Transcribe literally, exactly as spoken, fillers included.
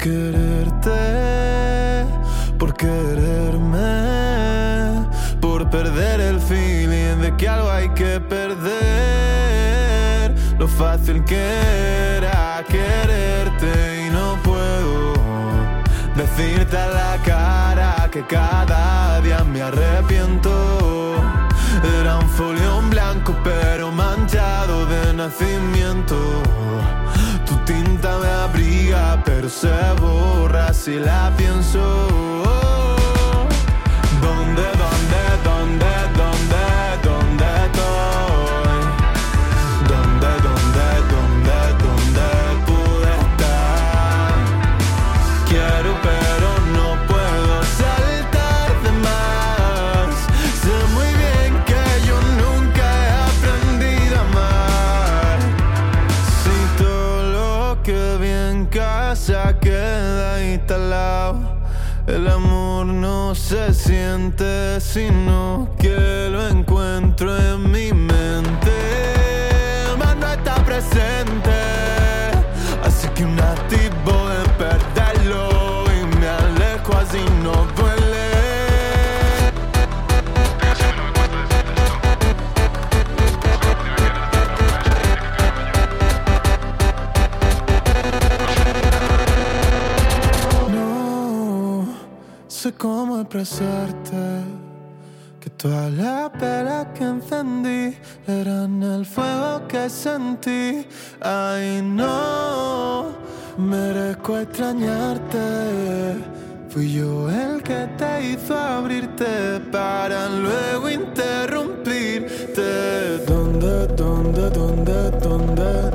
quererte, por quererme, por perder el feeling de que algo hay que perder. Lo fácil que era quererte y no puedo decirte a la cara que cada día me arrepiento. Era un folio en blanco pero manchado de nacimiento. Tu tinta me abriga pero se borra si la pienso. ¿Dónde, dónde, dónde, dónde, dónde estoy? ¿Dónde, dónde, dónde, dónde pude estar? Quiero pero no puedo saltar de más. Sé muy bien que yo nunca he aprendido a amar. Si todo lo que vi en casa queda instalado, el amor no se siente, sino que lo encuentro en mi mente. Mas no está presente, así que un activo de perderlo y me alejo así no duele. No sé cómo expresarte que todas las velas que encendí eran el fuego que sentí. Ay, no merezco extrañarte. Fui yo el que te hizo abrirte para luego interrumpirte. ¿Dónde, dónde, dónde, dónde?